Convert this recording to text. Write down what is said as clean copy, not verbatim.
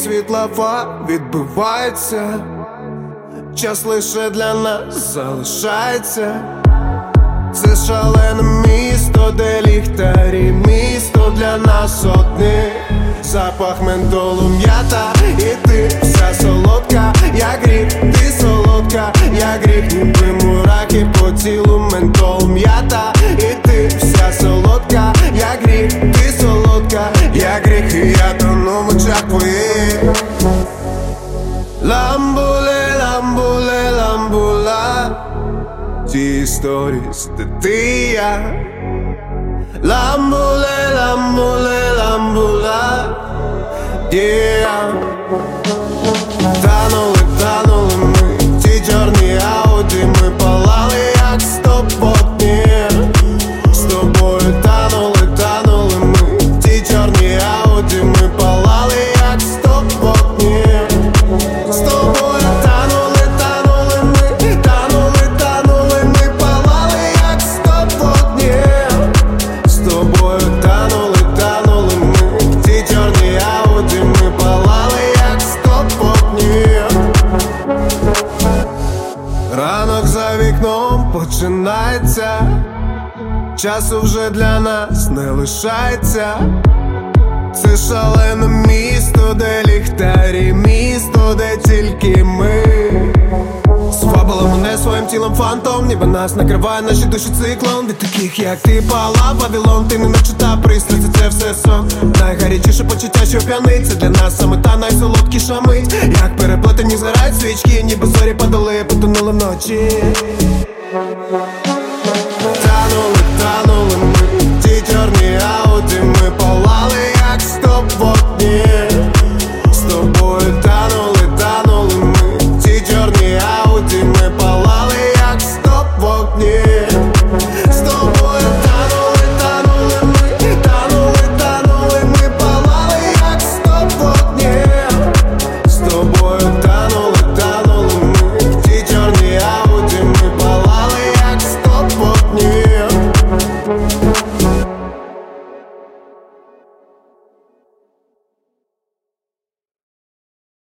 світлофар відбивається, час лише для нас залишається. Це шалене місто, де ліхтарі, місто для нас одних. Запах ментолу, м'ята, і ти вся солодка, як гріх, ти солодка, як гріх, ніби мурахи по тілу, ментол, м'ята, і ти вся солодка, як гріх, ти солодка, як гріх, і я тону в очах твоїх. Ламбуле, ламбуле, ламбула, ті сторіс, де ти і я. Ламбуле, ламбуле, ламбула, yeah. Танули ми, ті чорні ауді, ми палали, як стопотні. З тобою танули ми, ті чорні ауді, ми палали, як стопотні. З тобою танули ми, танули ми, палали, як стопотні. З тобою танули ми, ті чорні ауді, ми палали, як стопотні. Ранок за вікном починається, часу вже для нас не лишається. Це шалене місто, де ліхтарі, місто, де тільки ми. Сфабила мене своїм тілом фантом, ніби нас накриває наші душі циклон. Від таких, як ти, палав Вавилон, ти не наче та пристрасть, це все сон. Найгарячіше почуття, що п'янить, це для нас саме та найсолодкіша мить. Як переплетені згорають свічки, ніби зорі падали, потонули вночі.